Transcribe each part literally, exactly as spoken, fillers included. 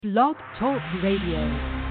Blog Talk Radio.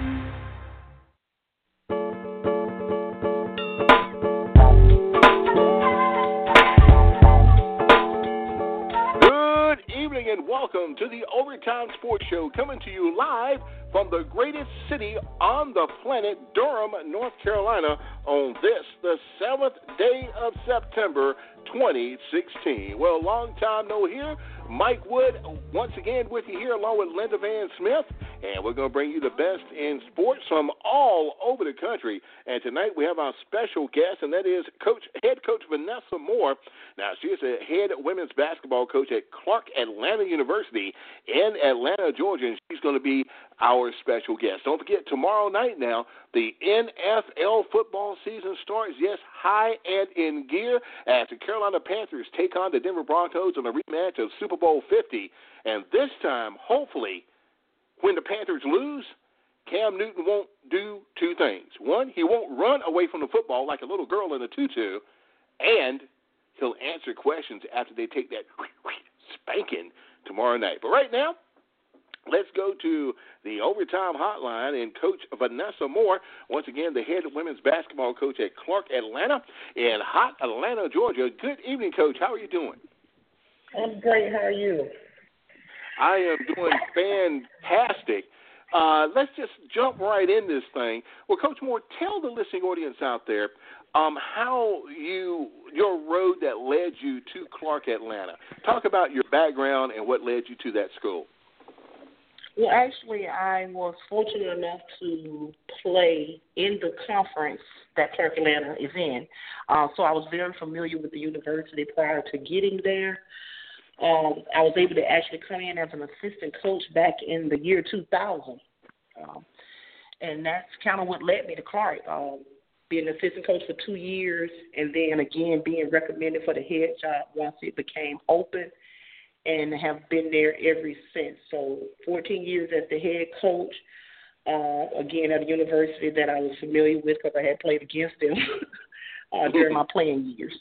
And welcome to the Overtime Sports Show, coming to you live from the greatest city on the planet, Durham, North Carolina, on this, the seventh day of September, twenty sixteen. Well, long time no here. Mike Wood, once again with you here, along with Linda Van Smith, and we're going to bring you the best in sports from all over the country. And tonight we have our special guest, and that is Coach, Head Coach Vanessa Moore. Now, she is a head women's basketball coach at Clark Atlanta University in Atlanta, Georgia, and she's going to be our special guest. Don't forget, tomorrow night now, the N F L football season starts, yes, high and in gear, as the Carolina Panthers take on the Denver Broncos in a rematch of Super Bowl fifty. And this time, hopefully, when the Panthers lose, Cam Newton won't do two things. One, he won't run away from the football like a little girl in a tutu, and he'll answer questions after they take that spanking tomorrow night. But right now, let's go to the Overtime Hotline and Coach Vanessa Moore, once again, the head women's basketball coach at Clark Atlanta in hot Atlanta, Georgia. Good evening, Coach. How are you doing? I'm great. How are you? I am doing fantastic. Uh, let's just jump right in this thing. Well, Coach Moore, tell the listening audience out there um, how you your road that led you to Clark Atlanta. Talk about your background and what led you to that school. Well, actually, I was fortunate enough to play in the conference that Clark Atlanta is in. Uh, so I was very familiar with the university prior to getting there. Um, I was able to actually come in as an assistant coach back in the year two thousand. Um, and that's kind of what led me to Clark, um, being an assistant coach for two years and then, again, being recommended for the head job once it became open, and have been there ever since. So fourteen years as the head coach, uh, again, at a university that I was familiar with because I had played against them uh, during my playing years.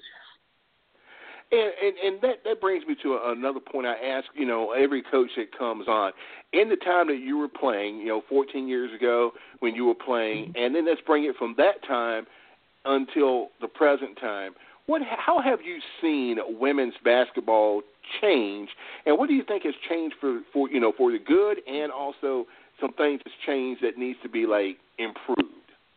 And, and, and that, that brings me to another point I ask, you know, every coach that comes on. In the time that you were playing, you know, fourteen years ago when you were playing, and then let's bring it from that time until the present time, what, how have you seen women's basketball change, and what do you think has changed for, for you know, for the good, and also some things that's changed that needs to be, like, improved?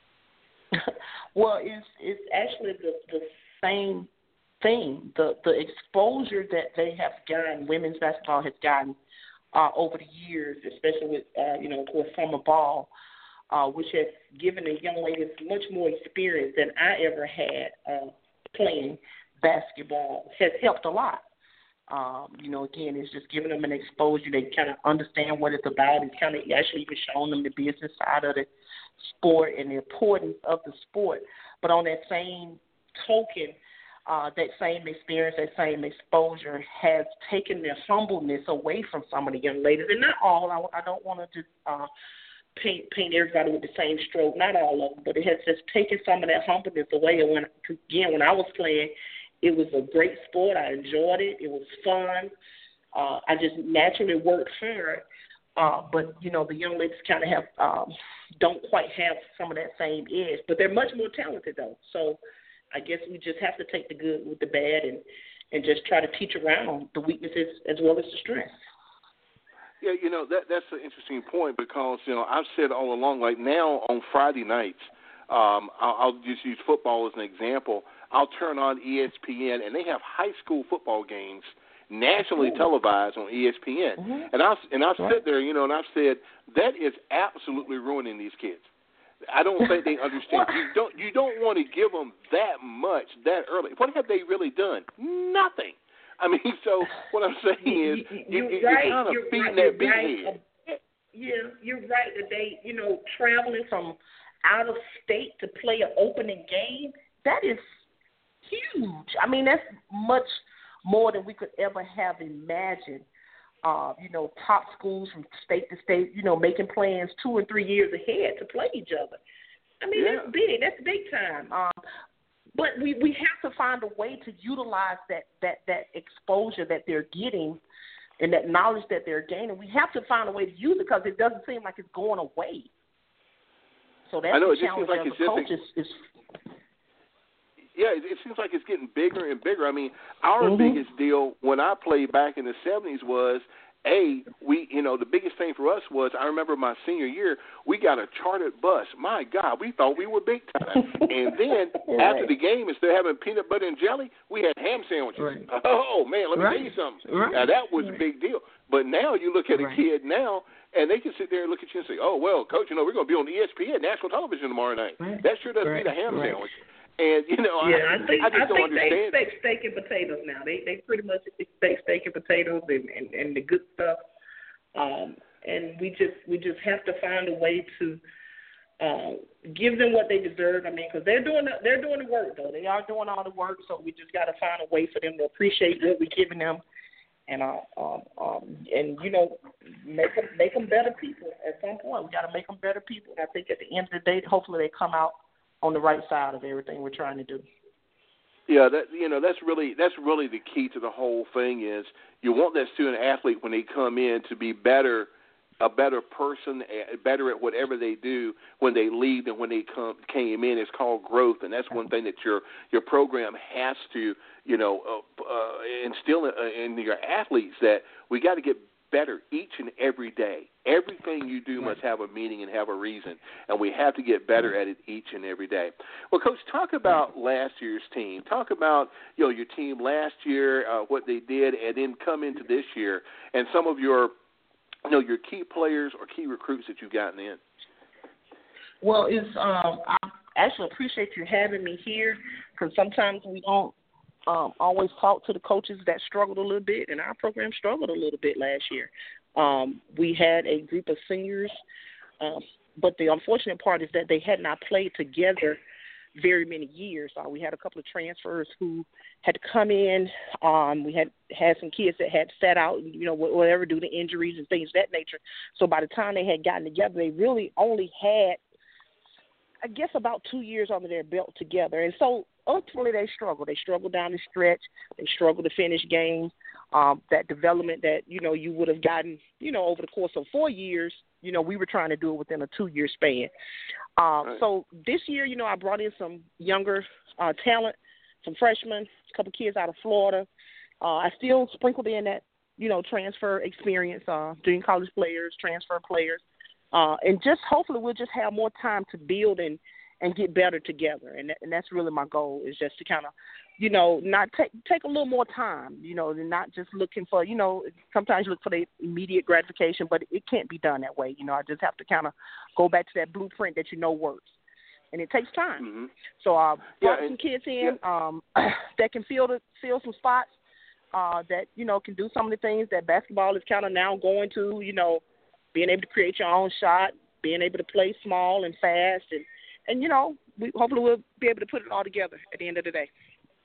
Well, it's, it's actually the, the same thing. The the exposure that they have gotten, women's basketball has gotten uh, over the years, especially with, uh, you know, with summer ball, uh, which has given the young ladies much more experience than I ever had uh, playing basketball, has helped a lot. Um, you know, again, it's just giving them an exposure. They kind of understand what it's about. It's kind of actually even showing them the business side of the sport and the importance of the sport. But on that same token, Uh, that same experience, that same exposure has taken their humbleness away from some of the young ladies. And not all. I, I don't want to just uh, paint paint everybody with the same stroke. Not all of them. But it has just taken some of that humbleness away. And when, again, when I was playing, it was a great sport. I enjoyed it. It was fun. Uh, I just naturally worked hard. Uh, but, you know, the young ladies kind of have um, don't quite have some of that same edge. But they're much more talented, though. So I guess we just have to take the good with the bad and, and just try to teach around the weaknesses as well as the strengths. Yeah, you know, that that's an interesting point because, you know, I've said all along, like now on Friday nights, um, I'll, I'll just use football as an example. I'll turn on E S P N, and they have high school football games nationally Ooh. televised on E S P N. Mm-hmm. And I'll, and I'll right. sit there, you know, and I've said, that is absolutely ruining these kids. I don't think they understand. You don't you don't want to give them that much that early. What have they really done? Nothing. I mean, so what I'm saying is you, you, right, you're kind of you're feeding right, that big right. head. Yeah, you're right. That they, you know, traveling from out of state to play an opening game, that is huge. I mean, that's much more than we could ever have imagined. Uh, you know, top schools from state to state, you know, making plans two and three years ahead to play each other. I mean, yeah. that's big. That's big time. Um, but we, we have to find a way to utilize that, that, that exposure that they're getting and that knowledge that they're gaining, we have to find a way to use it because it doesn't seem like it's going away. So that's I know, the it just challenge seems like as it's a just coach a, is, is yeah, it, it seems like it's getting bigger and bigger. I mean, our mm-hmm. biggest deal when I played back in the seventies was, A, we, you know, the biggest thing for us was, I remember my senior year, we got a chartered bus. My God, we thought we were big time. And then right. after the game, instead of having peanut butter and jelly, we had ham sandwiches. Right. Oh, man, let me right. tell you something. Right. Now, that was right. a big deal. But now you look at a right. kid now, and they can sit there and look at you and say, oh, well, Coach, you know, we're going to be on E S P N, national television tomorrow night. Right. That sure does right. beat a ham right. sandwich. And, you know, yeah, I, I think, I just I don't think understand. they expect steak and potatoes now. They they pretty much expect steak and potatoes and, and, and the good stuff. Um, and we just we just have to find a way to uh, give them what they deserve. I mean, because they're doing the, they're doing the work though. They are doing all the work. So we just got to find a way for them to appreciate what we're giving them, and uh, um, um, and you know, make them make them better people. At some point, we got to make them better people. And I think at the end of the day, hopefully they come out on the right side of everything we're trying to do. Yeah, that you know that's really that's really the key to the whole thing is you want that student athlete when they come in to be better, a better person, better at whatever they do when they leave than when they come came in. It's called growth, and that's one thing that your your program has to you know uh, uh, instill in, in your athletes that we got to get better each and every day. Everything you do must have a meaning and have a reason, and we have to get better at it each and every day. Well, Coach, talk about last year's team. Talk about you know your team last year, uh, what they did, and then come into this year, and some of your you know your key players or key recruits that you've gotten in. Well, it's um, I actually appreciate you having me here because sometimes we don't Um, always talk to the coaches that struggled a little bit, and our program struggled a little bit last year. Um, we had a group of seniors, um, but the unfortunate part is that they had not played together very many years. Uh, we had a couple of transfers who had to come in. Um, we had had some kids that had sat out, you know, whatever, due to injuries and things of that nature. So by the time they had gotten together, they really only had, I guess, about two years under their belt together. And so ultimately they struggled. They struggled down the stretch. They struggled to finish games. Um, that development that, you know, you would have gotten, you know, over the course of four years, you know, we were trying to do it within a two-year span. Uh, right. So this year, you know, I brought in some younger uh, talent, some freshmen, a couple kids out of Florida. Uh, I still sprinkled in that, you know, transfer experience, uh, junior college players, transfer players. Uh, and just hopefully we'll just have more time to build and, and get better together. And, that, and that's really my goal is just to kind of, you know, not take take a little more time, you know, and not just looking for, you know, sometimes you look for the immediate gratification, but it can't be done that way. You know, I just have to kind of go back to that blueprint that you know works. And it takes time. Mm-hmm. So I uh, brought yeah, some kids in yeah. um, that can fill, the, fill some spots, uh, that, you know, can do some of the things that basketball is kind of now going to, you know, being able to create your own shot, being able to play small and fast, and, and you know, we, hopefully we'll be able to put it all together at the end of the day.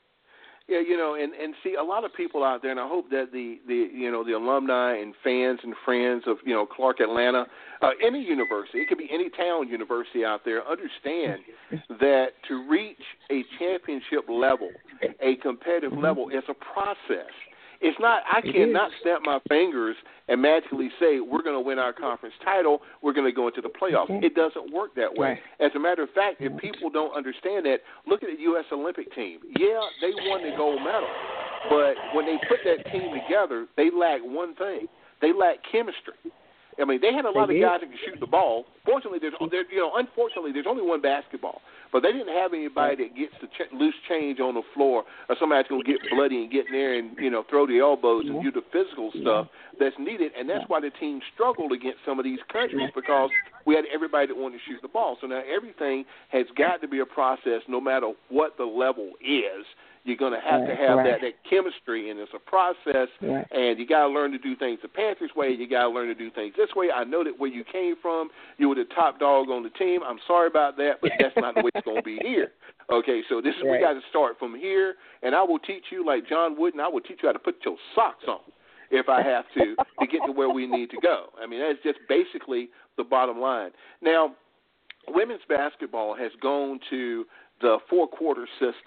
Yeah, you know, and, and see, a lot of people out there, and I hope that the, the you know, the alumni and fans and friends of, you know, Clark Atlanta, uh, any university, it could be any town university out there, understand that to reach a championship level, a competitive mm-hmm. level, is a process. It's not, I it cannot is. snap my fingers and magically say we're going to win our conference title, we're going to go into the playoffs. Mm-hmm. It doesn't work that way. Right. As a matter of fact, if people don't understand that, look at the U S Olympic team. Yeah, they won the gold medal, but when they put that team together, they lack one thing. They lack chemistry. I mean, they had a lot they of guys that could shoot the ball. Fortunately, there's, there, you know, unfortunately, there's only one basketball. But they didn't have anybody that gets the ch- loose change on the floor, or somebody's going to get bloody and get in there and, you know, throw the elbows and do the physical stuff that's needed. And that's why the team struggled against some of these countries, because we had everybody that wanted to shoot the ball. So now everything has got to be a process no matter what the level is. You're going to have right, to have right. that, that chemistry, and it's a process, right. and you got to learn to do things the Panthers way. You got to learn to do things this way. I know that where you came from, you were the top dog on the team. I'm sorry about that, but that's not the way it's going to be here. Okay, so this is right. we got to start from here, and I will teach you, like John Wooden, I will teach you how to put your socks on if I have to to get to where we need to go. I mean, that's just basically the bottom line. Now, women's basketball has gone to the four-quarter system.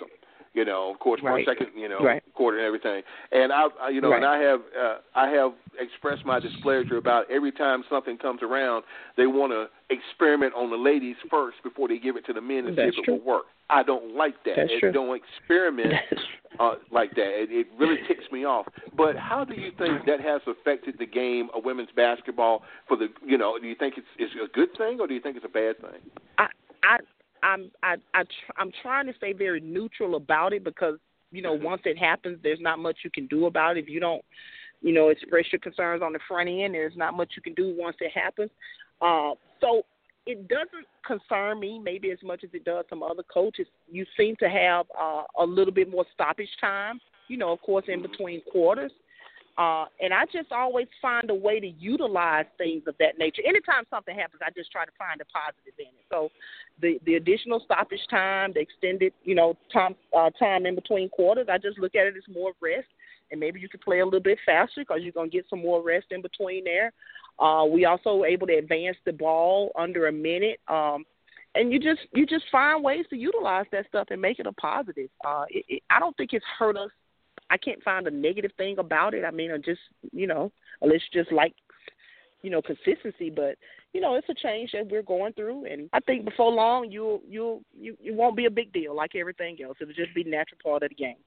You know, of course, for right. a second, you know, right. quarter and everything. And I, I you know, right. and I have, uh, I have expressed my displeasure about every time something comes around, they want to experiment on the ladies first before they give it to the men and That's see if true. it will work. I don't like that. That's It true. don't experiment uh, like that. It, it really ticks me off. But how do you think that has affected the game of women's basketball? For the, you know, do you think it's, it's a good thing or do you think it's a bad thing? I, I, I'm, I, I, tr- I'm trying to stay very neutral about it because, you know, once it happens, there's not much you can do about it. If you don't, you know, express your concerns on the front end, there's not much you can do once it happens. Uh, so it doesn't concern me maybe as much as it does some other coaches. You seem to have uh, a little bit more stoppage time, you know, of course, in between quarters. Uh, and I just always find a way to utilize things of that nature. Anytime something happens, I just try to find a positive in it. So the, the additional stoppage time, the extended, you know, time, uh, time in between quarters, I just look at it as more rest. And maybe you could play a little bit faster because you're going to get some more rest in between there. Uh, we also were able to advance the ball under a minute. Um, and you just you just find ways to utilize that stuff and make it a positive. Uh, it, it, I don't think it's hurt us. I can't find a negative thing about it. I mean, I just, you know, unless you just like, you know, consistency. But, you know, it's a change that we're going through. And I think before long, you'll, you'll, you, it won't be a big deal like everything else. It'll just be a natural part of the game.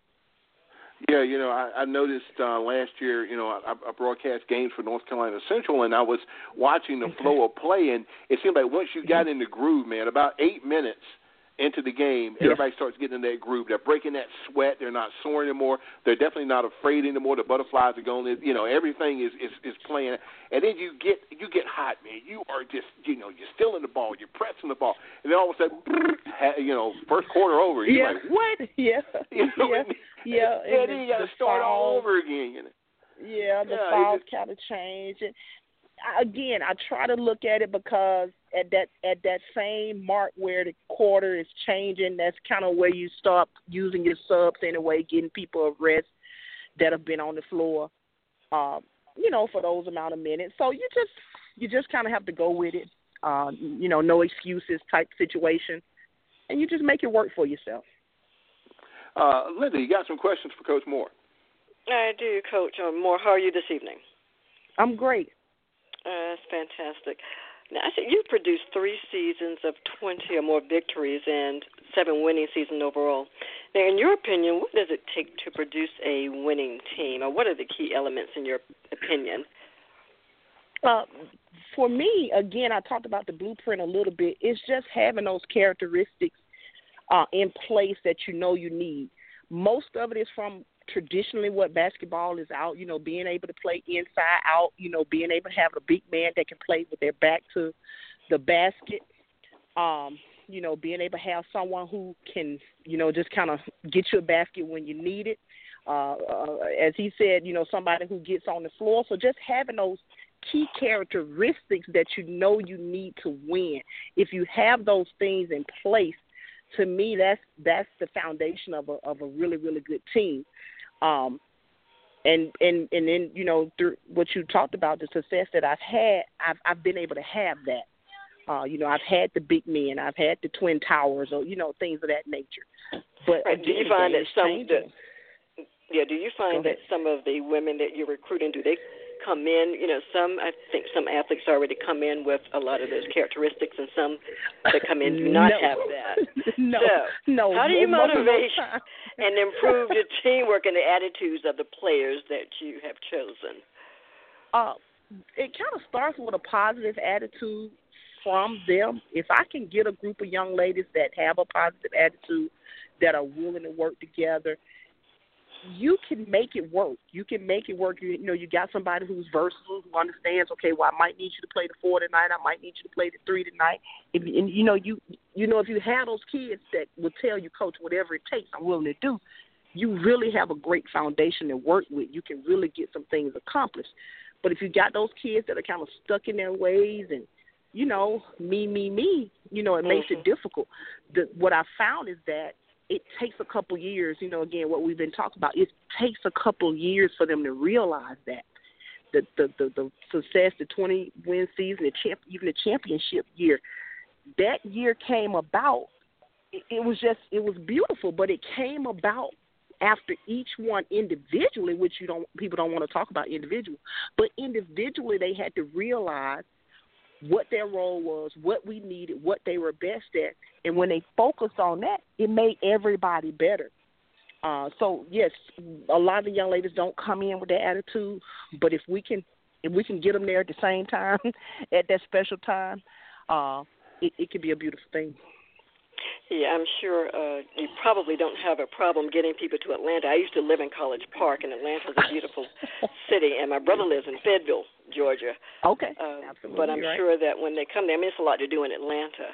Yeah, you know, I, I noticed uh, last year, you know, I, I broadcast games for North Carolina Central, and I was watching the flow of play, and it seemed like once you got in the groove, man, about eight minutes into the game, everybody yeah. starts getting in that groove. They're breaking that sweat. They're not sore anymore. They're definitely not afraid anymore. The butterflies are going. You know, everything is, is, is playing. And then you get you get hot, man. You are just, you know, you're still in the ball. You're pressing the ball. And then all of a sudden, you know, first quarter over. You're yeah. like, what? Yeah. You know, yeah. And, yeah. And, and then you got to start foul, all over again. You know? Yeah, the yeah, fouls kind of change. And again, I try to look at it because at that at that same mark where the quarter is changing, that's kind of where you start using your subs anyway, getting people a rest that have been on the floor, um, you know, for those amount of minutes. So you just you just kind of have to go with it, uh, you know, no excuses type situation, and you just make it work for yourself. Uh, Linda, you got some questions for Coach Moore? I do, Coach Moore. How are you this evening? I'm great. Uh, that's fantastic. Now, I see you've produced three seasons of twenty or more victories and seven winning seasons overall. Now, in your opinion, what does it take to produce a winning team, or what are the key elements in your opinion? Uh, for me, again, I talked about the blueprint a little bit. It's just having those characteristics uh, in place that you know you need. Most of it is from traditionally what basketball is out, you know, being able to play inside out, you know, being able to have a big man that can play with their back to the basket, um, you know, being able to have someone who can, you know, just kind of get you a basket when you need it. Uh, uh, as he said, you know, somebody who gets on the floor. So just having those key characteristics that you know you need to win. If you have those things in place, to me, that's that's the foundation of a of a really, really good team. Um, and and and then, you know, through what you talked about, the success that I've had, I've I've been able to have that. Uh, you know, I've had the big men, I've had the Twin Towers, or you know, things of that nature. But right. again, do you find that some the, yeah? Do you find that some of the women that you're recruiting, do they come in, you know, some, I think some athletes already come in with a lot of those characteristics, and some that come in do not no. have that. no, so, no. how do you no, motivate no and improve the teamwork and the attitudes of the players that you have chosen? Uh, it kind of starts with a positive attitude from them. If I can get a group of young ladies that have a positive attitude, that are willing to work together, you can make it work. You can make it work. You, you know, you got somebody who's versatile, who understands, okay, well, I might need you to play the four tonight. I might need you to play the three tonight. If, and, you know, you you know, if you have those kids that will tell you, Coach, whatever it takes, I'm willing to do, you really have a great foundation to work with. You can really get some things accomplished. But if you got those kids that are kind of stuck in their ways and, you know, me, me, me, you know, it makes mm-hmm. it difficult. The, what I found is that it takes a couple years, you know, again, what we've been talking about, it takes a couple years for them to realize that. The the, the, the success, the twenty-win season, the champ, even the championship year, that year came about it, it was just it was beautiful, but it came about after each one individually, which you don't people don't want to talk about individual, but individually they had to realize what their role was, what we needed, what they were best at, and when they focused on that, it made everybody better. Uh, so yes, a lot of the young ladies don't come in with that attitude, but if we can, if we can get them there at the same time, at that special time, uh, it, it could be a beautiful thing. Yeah, I'm sure uh, you probably don't have a problem getting people to Atlanta. I used to live in College Park, and Atlanta's a beautiful city, and my brother lives in Fayetteville, Georgia. Okay, uh, absolutely. But I'm right. sure that when they come there, I mean, it's a lot to do in Atlanta.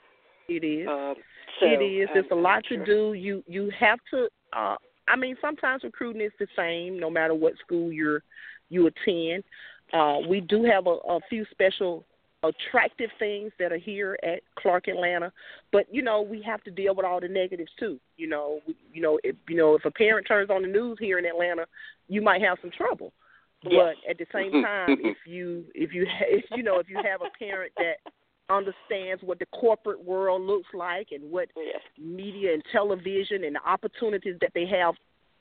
It is. Uh, so, it is. There's um, a lot sure. to do. You you have to. Uh, I mean, sometimes recruiting is the same, no matter what school you're you attend. Uh, we do have a, a few special attractive things that are here at Clark Atlanta, but you know we have to deal with all the negatives too. You know, we, you know, if you know if a parent turns on the news here in Atlanta, you might have some trouble. Yes. But at the same time, if you if you if, you know if you have a parent that understands what the corporate world looks like and what yes. media and television and the opportunities that they have,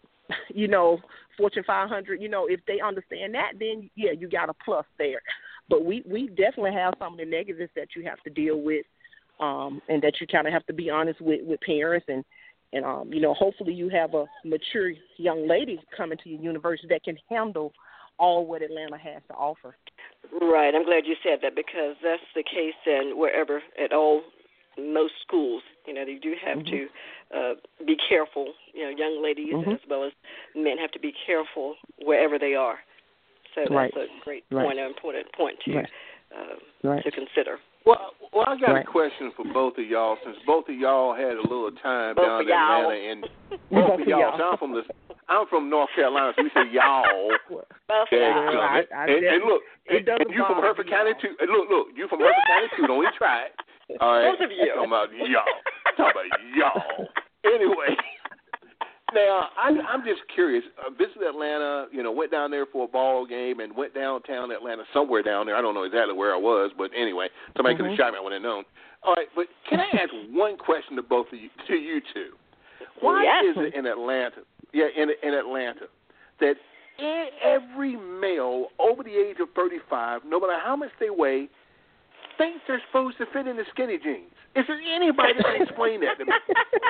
you know, Fortune five hundred, you know, if they understand that, then yeah, you got a plus there. But we, we definitely have some of the negatives that you have to deal with, um, and that you kind of have to be honest with, with parents. And, and um, you know, hopefully you have a mature young lady coming to your university that can handle all what Atlanta has to offer. Right. I'm glad you said that because that's the case in wherever at all, most schools. You know, you do have mm-hmm. to uh, be careful. You know, young ladies mm-hmm. as well as men have to be careful wherever they are. So that's right. a great right. point, an important point to right. Uh, right. to consider. Well, well, I got right. a question for both of y'all, since both of y'all had a little time both down in y'all. Atlanta, and both of y'all. So I'm from the, I'm from North Carolina, so we say y'all. Both yeah, y'all. I, I and, and look, and, and you from Hertford County too. And look, look, you from Hertford County too. Don't even try it. All right, both of you. I'm talking about y'all. I'm talking about y'all. Anyway. Now, I, I'm just curious. I visited Atlanta, you know, went down there for a ball game and went downtown Atlanta, somewhere down there. I don't know exactly where I was, but anyway, somebody mm-hmm. could have shot me. I wouldn't have known. All right, but can I ask one question to both of you, to you two? Why yes. is it in Atlanta, yeah, in, in Atlanta, that every male over the age of thirty-five, no matter how much they weigh, thinks they're supposed to fit in the skinny jeans? Is there anybody that can explain that to me?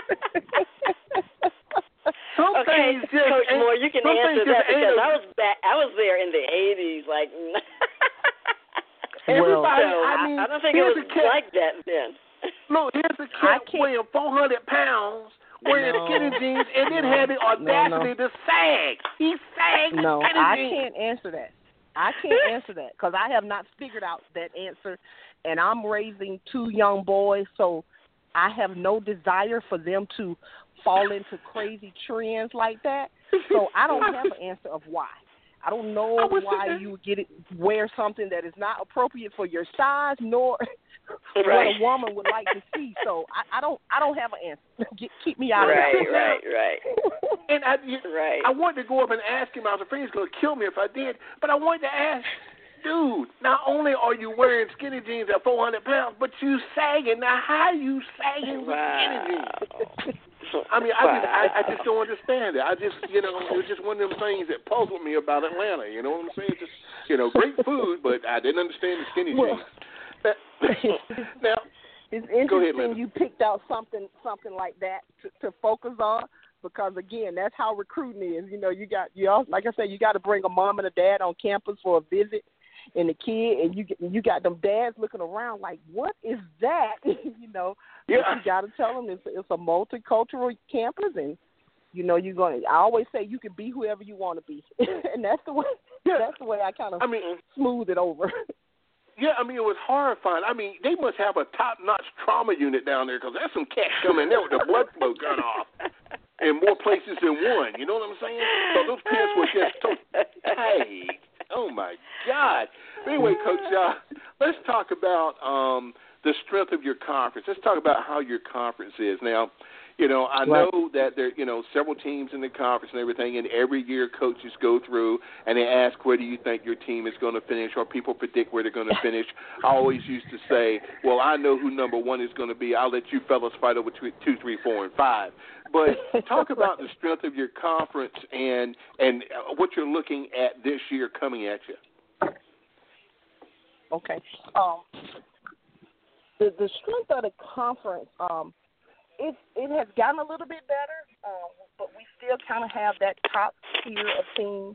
Some okay, things just Coach Moore, you can answer that because a, I was back. I was there in the eighties, like. Everybody, so I mean, I don't think it was cat, like that then. Look, here's a cat weighing four hundred pounds, wearing no, skinny jeans, and then no, had the audacity no, no. to sag. He sagged No, skinny I jeans. can't answer that. I can't answer that because I have not figured out that answer, and I'm raising two young boys, so I have no desire for them to fall into crazy trends like that. So I don't have an answer of why. I don't know I why you would get it, wear something that is not appropriate for your size, nor right. what a woman would like to see. So I, I don't, I don't have an answer. Get, keep me out right, of that. Right, right, And I, you, right. I wanted to go up and ask him. I was afraid he was going to kill me if I did. But I wanted to ask, dude, not only are you wearing skinny jeans at four hundred pounds, but you sagging. Now, how you sagging with wow. skinny jeans? I mean, I, wow. just, I, I just don't understand it. I just, you know, it was just one of them things that puzzled me about Atlanta. You know what I'm saying? Just, you know, great food, but I didn't understand the skinny well, jeans. Now, it's interesting go ahead, Linda. you picked out something, something like that to, to focus on. Because again, that's how recruiting is. You know, you got you all, like I said, you got to bring a mom and a dad on campus for a visit, and the kid, and you you got them dads looking around like, what is that? you know, yeah. But you got to tell them it's it's a multicultural campus, and you know you're gonna. I always say you can be whoever you want to be, and that's the way. Yeah. That's the way I kind of I mean, smooth it over. Yeah, I mean, it was horrifying. I mean, they must have a top-notch trauma unit down there because there's some cats coming there with the blood flow cut off in more places than one. You know what I'm saying? So those pants were just so tight. Oh, my God. Anyway, Coach, uh, let's talk about um, the strength of your conference. Let's talk about how your conference is. Now, You know, I Right. know that there, you know, several teams in the conference and everything, and every year coaches go through and they ask where do you think your team is going to finish, or people predict where they're going to finish. I always used to say, well, I know who number one is going to be. I'll let you fellas fight over two, two three, four, and five. But talk about the strength of your conference and and what you're looking at this year coming at you. Okay. Um, the the strength of the conference, um, it it has gotten a little bit better, um, but we still kind of have that top tier of teams,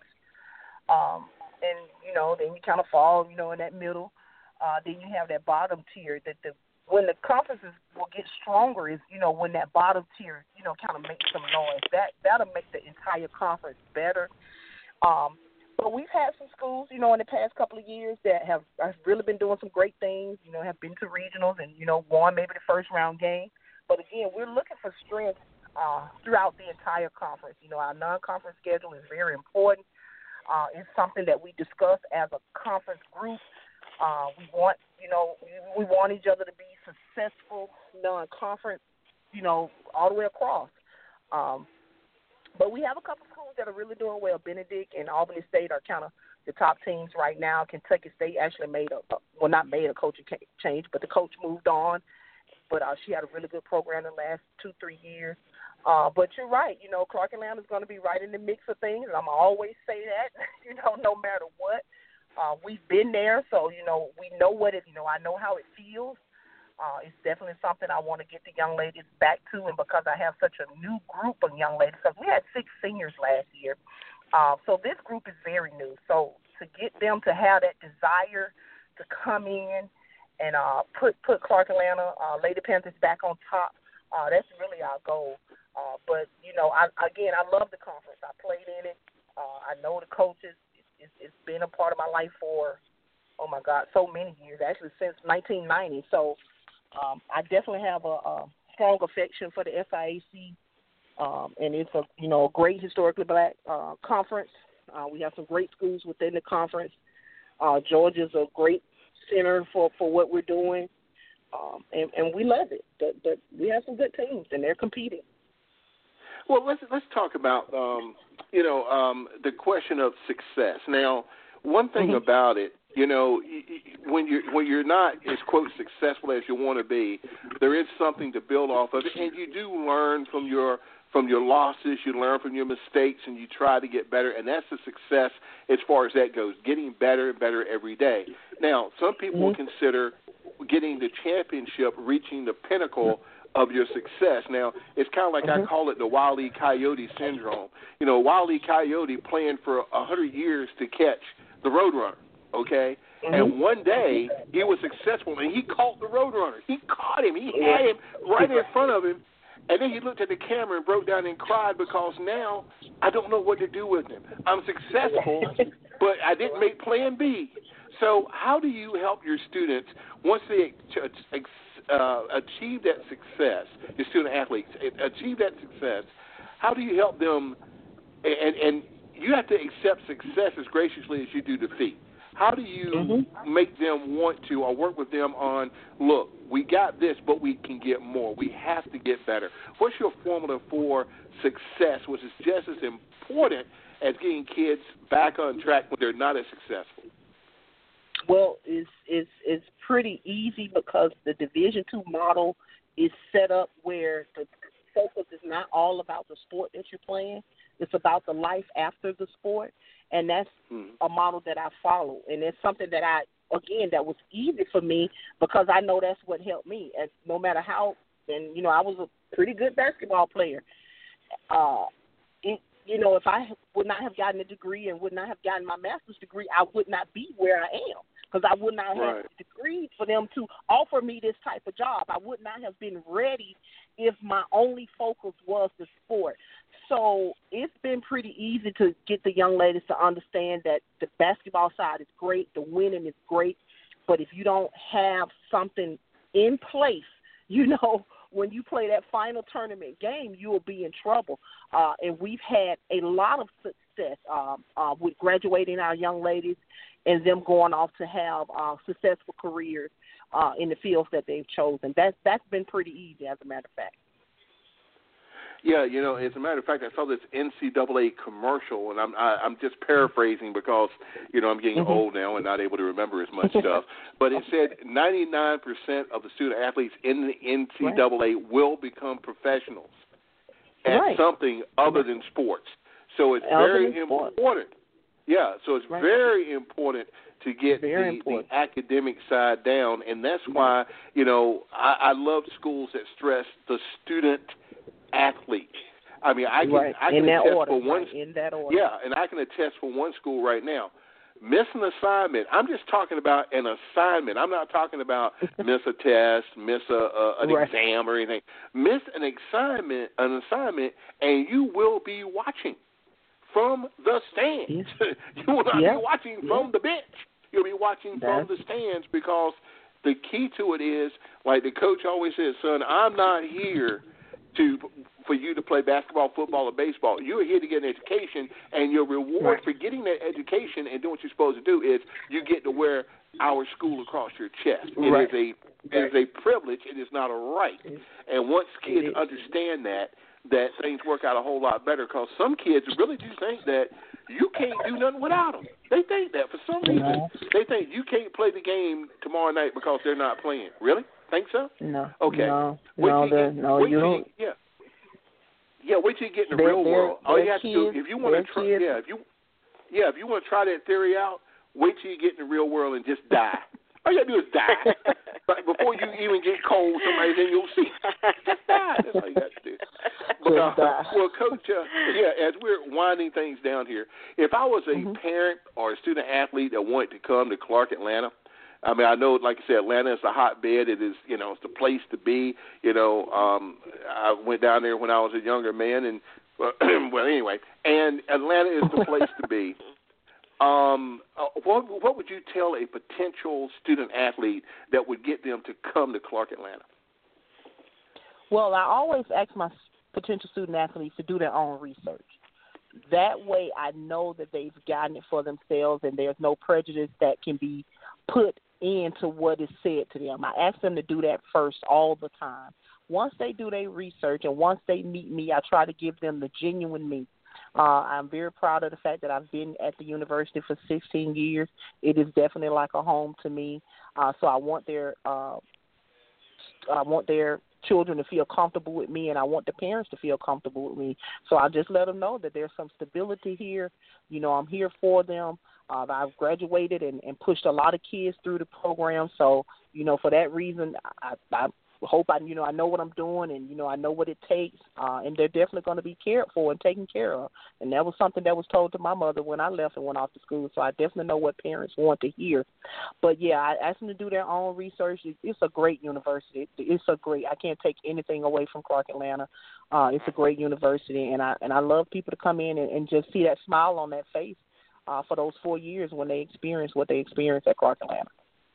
um, and you know, then you kind of fall, you know, in that middle. Uh, then you have that bottom tier. That the when the conferences will get stronger is, you know, when that bottom tier, you know, kind of makes some noise. That that'll make the entire conference better. Um, But we've had some schools, you know, in the past couple of years that have, have really been doing some great things, you know, have been to regionals and, you know, won maybe the first round game. But, again, we're looking for strength uh, throughout the entire conference. You know, our non-conference schedule is very important. Uh, it's something that we discuss as a conference group. Uh, we want, you know, we want each other to be successful non-conference, you know, all the way across. Um, but we have a couple schools that are really doing well. Benedict and Albany State are kind of the top teams right now. Kentucky State actually made a, well, not made a coaching change, but the coach moved on. But uh, she had a really good program in the last two, three years. Uh, but you're right. You know, Clark Atlanta is going to be right in the mix of things. And I'm always say that, you know, no matter what. Uh, we've been there, so, you know, we know what it, you know, I know how it feels. Uh, it's definitely something I want to get the young ladies back to, and because I have such a new group of young ladies, because we had six seniors last year, uh, so this group is very new. So to get them to have that desire to come in and uh, put put Clark Atlanta, uh, Lady Panthers back on top, uh, that's really our goal. Uh, but, you know, I, again, I love the conference. I played in it. Uh, I know the coaches. It's, it's been a part of my life for, oh, my God, so many years, actually since nineteen ninety. So um, I definitely have a, a strong affection for the S I A C, um, and it's a, you know, a great historically black uh, conference. Uh, we have some great schools within the conference. Uh, Georgia's a great center for, for what we're doing, um, and, and we love it. The, the, we have some good teams, and they're competing. Well, let's let's talk about um, you know um, the question of success. Now, one thing mm-hmm. about it, you know, when you when you're not as quote successful as you want to be, there is something to build off of it, and you do learn from your from your losses. You learn from your mistakes, and you try to get better, and that's the success as far as that goes. Getting better and better every day. Now, some people mm-hmm. will consider getting the championship, reaching the pinnacle of your success. Now, it's kind of like mm-hmm. I call it the Wile E. Coyote syndrome. You know, Wile E. Coyote playing for a hundred years to catch the Roadrunner, okay? Mm-hmm. And one day he was successful, and he caught the Roadrunner. He caught him. He had him right in front of him, and then he looked at the camera and broke down and cried because now I don't know what to do with him. I'm successful, but I didn't make plan B. So how do you help your students once they uh, achieve that success, your student athletes achieve that success? How do you help them? And, and you have to accept success as graciously as you do defeat. How do you mm-hmm. make them want to or work with them on, look, we got this, but we can get more. We have to get better. What's your formula for success, which is just as important as getting kids back on track when they're not as successful? Well, it's it's it's pretty easy because the Division two model is set up where the focus is not all about the sport that you're playing. It's about the life after the sport, and that's hmm. a model that I follow. And it's something that I, again, that was easy for me because I know that's what helped me. And no matter how, and, you know, I was a pretty good basketball player. Uh, it, you know, if I would not have gotten a degree and would not have gotten my master's degree, I would not be where I am. Because I would not have right. a degree for them to offer me this type of job. I would not have been ready if my only focus was the sport. So it's been pretty easy to get the young ladies to understand that the basketball side is great, the winning is great, but if you don't have something in place, you know, when you play that final tournament game, you will be in trouble. Uh, and we've had a lot of success um, uh, with graduating our young ladies and them going off to have uh, successful careers uh, in the fields that they've chosen. That's, that's been pretty easy, as a matter of fact. Yeah, you know, as a matter of fact, I saw this N C double A commercial, and I'm I, I'm just paraphrasing because you know I'm getting mm-hmm. old now and not able to remember as much stuff. But it said ninety-nine percent of the student athletes in the N C double A right. will become professionals at right. something other than sports. So it's other very important. Yeah, so it's right. very important to get the, the academic side down, and that's why you know I, I love schools that stress the student athlete. I mean, I can right. I can in attest that order, for one right. in that order. Yeah, and I can attest for one school right now. Miss an assignment. I'm just talking about an assignment. I'm not talking about miss a test, miss a, a an right. exam or anything. Miss an assignment, an assignment, and you will be watching from the stands. Yeah. You will not yeah. be watching yeah. from the bench. You'll be watching That's... from the stands because the key to it is, like the coach always says, son, I'm not here to for you to play basketball, football, or baseball. You're here to get an education, and your reward right. for getting that education and doing what you're supposed to do is you get to wear our school across your chest. It right. is a it is a privilege. It is not a right. And once kids understand that, that things work out a whole lot better because some kids really do think that you can't do nothing without them. They think that for some reason. No. They think you can't play the game tomorrow night because they're not playing. Really? Think so? No. Okay. No, wait no, till you, no wait you till don't. You, yeah. Yeah, wait till you get in the they're, real they're, world. All you have kids, to do, if you want to try, kids. yeah, if you, yeah, if you want to try that theory out, wait till you get in the real world and just die. All you got to do is die. But before you even get cold, somebody's in your seat. Just die. That's all you got to do. But, uh, well, Coach, uh, yeah, as we're winding things down here, if I was a mm-hmm. parent or a student athlete that wanted to come to Clark Atlanta, I mean, I know, like I said, Atlanta is a hotbed. It is, you know, it's the place to be. You know, um, I went down there when I was a younger man, and uh, well, anyway, and Atlanta is the place to be. Um, uh, what what would you tell a potential student athlete that would get them to come to Clark Atlanta? Well, I always ask my potential student athletes to do their own research. That way I know that they've gotten it for themselves and there's no prejudice that can be put into what is said to them. I ask them to do that first all the time. Once they do their research and once they meet me, I try to give them the genuine me. Uh, I'm very proud of the fact that I've been at the university for sixteen years. It is definitely like a home to me. Uh, so I want their uh, I want their children to feel comfortable with me, and I want the parents to feel comfortable with me. So I just let them know that there's some stability here. You know, I'm here for them. Uh, I've graduated and, and pushed a lot of kids through the program. So, you know, for that reason, I, I hope I, you know, I know what I'm doing and, you know, I know what it takes. Uh, and they're definitely going to be cared for and taken care of. And that was something that was told to my mother when I left and went off to school. So I definitely know what parents want to hear. But, yeah, I asked them to do their own research. It's a great university. It's a great, I can't take anything away from Clark Atlanta. Uh, it's a great university. And I, and I love people to come in and, and just see that smile on that face uh, for those four years when they experience what they experienced at Clark Atlanta.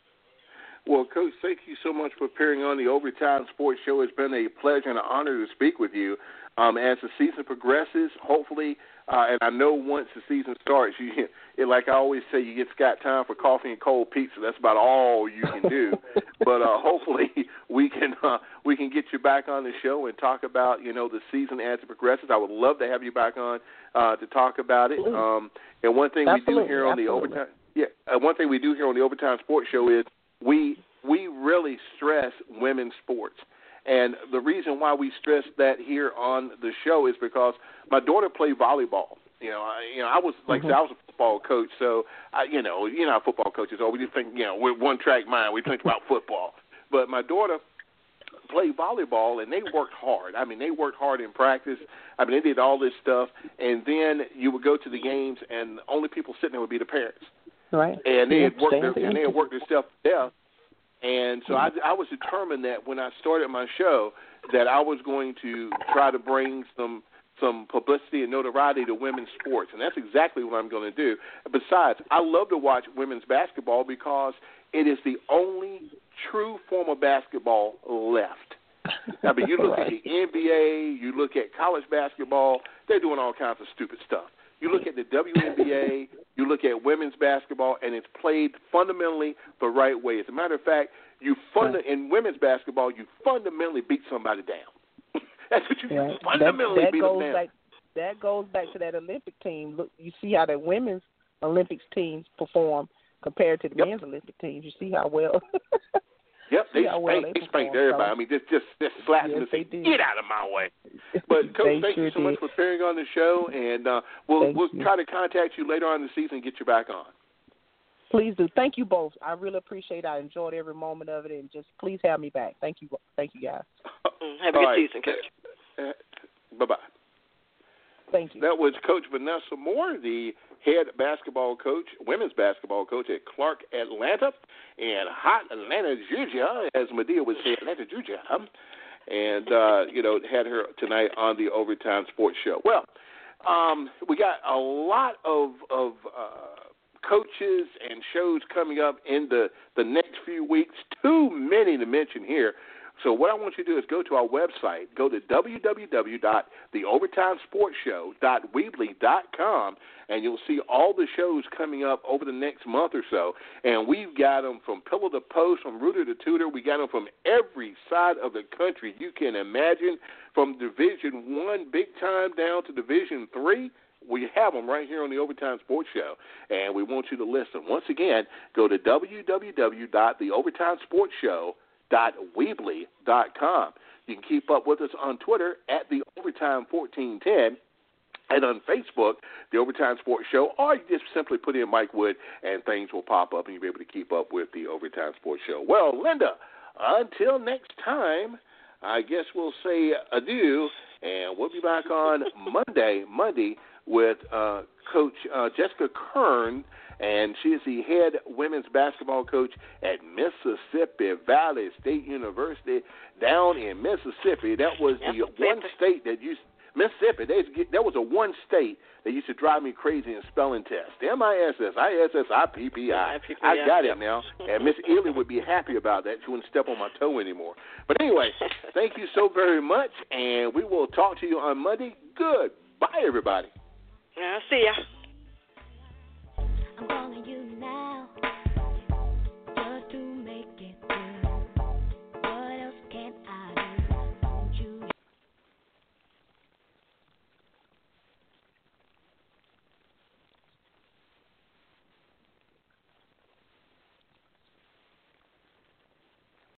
Well, Coach, thank you so much for appearing on the Overtime Sports Show. It's been a pleasure and an honor to speak with you. Um, as the season progresses, hopefully, uh, and I know once the season starts, you, it, like I always say, you just got time for coffee and cold pizza. That's about all you can do. But uh, hopefully, we can uh, we can get you back on the show and talk about you know the season as it progresses. I would love to have you back on uh, to talk about it. Um, and one thing absolutely, we do here on absolutely. the overtime, yeah, uh, one thing we do here on the Overtime Sports Show is we we really stress women's sports. And the reason why we stress that here on the show is because my daughter played volleyball. You know, I, you know, I was like mm-hmm. I was a football coach, so I, you know, you know how football coaches are. We just think, you know, we're one track mind. We think about football. But my daughter played volleyball, and they worked hard. I mean, they worked hard in practice. I mean, they did all this stuff, and then you would go to the games, and the only people sitting there would be the parents. Right. And they had worked their, and they had worked their stuff to death. And so I, I was determined that when I started my show that I was going to try to bring some some publicity and notoriety to women's sports, and that's exactly what I'm going to do. Besides, I love to watch women's basketball because it is the only true form of basketball left. I mean, you look right. at the N B A, you look at college basketball, they're doing all kinds of stupid stuff. You look at the W N B A, you look at women's basketball, and it's played fundamentally the right way. As a matter of fact, you funda- in women's basketball, you fundamentally beat somebody down. That's what you Right. fundamentally that, that beat goes them down. back. That goes back to that Olympic team. Look, you see how the women's Olympics teams perform compared to the yep. men's Olympic teams. You see how well. Yep, they spanked, well they, they spanked everybody. So. I mean, just just just slapped yes, them and said, did. "Get out of my way." But Coach, thank sure you so did. much for appearing on the show, and uh, we'll thank we'll you. try to contact you later on in the season and get you back on. Please do. Thank you both. I really appreciate it. I enjoyed every moment of it, and just please have me back. Thank you. Thank you, guys. Have a All good right. season, Coach. Uh, bye bye. Thank you. That was Coach Vanessa Moore, the head basketball coach, women's basketball coach at Clark Atlanta, and hot Atlanta, Georgia, as Medea would say, Atlanta, Georgia. And, uh, you know, had her tonight on the Overtime Sports Show. Well, um, we got a lot of, of uh, coaches and shows coming up in the, the next few weeks, too many to mention here. So what I want you to do is go to our website, go to w w w dot the overtime sports show dot weebly dot com, and you'll see all the shows coming up over the next month or so. And we've got them from pillow to post, from rooter to tutor. We got them from every side of the country you can imagine, from Division One big time down to Division Three. We have them right here on the Overtime Sports Show, and we want you to listen. Once again, go to w w w dot the overtime sports show dot weebly dot com. You can keep up with us on Twitter at the Overtime fourteen ten, and on Facebook, the Overtime Sports Show, or you just simply put in Mike Wood and things will pop up and you'll be able to keep up with the Overtime Sports Show. Well, Linda, until next time, I guess we'll say adieu, and we'll be back on Monday, Monday with uh, Coach uh, Jessica Kern, and she is the head women's basketball coach at Mississippi Valley State University down in Mississippi. That was the one state that used Mississippi. They used to get, that was a one state that used to drive me crazy in spelling tests. M I S S, I S S I P P I. I got it now, and Miss Ely would be happy about that. She wouldn't step on my toe anymore. But anyway, thank you so very much, and we will talk to you on Monday. Goodbye, everybody. I'll see ya. I'm gonna use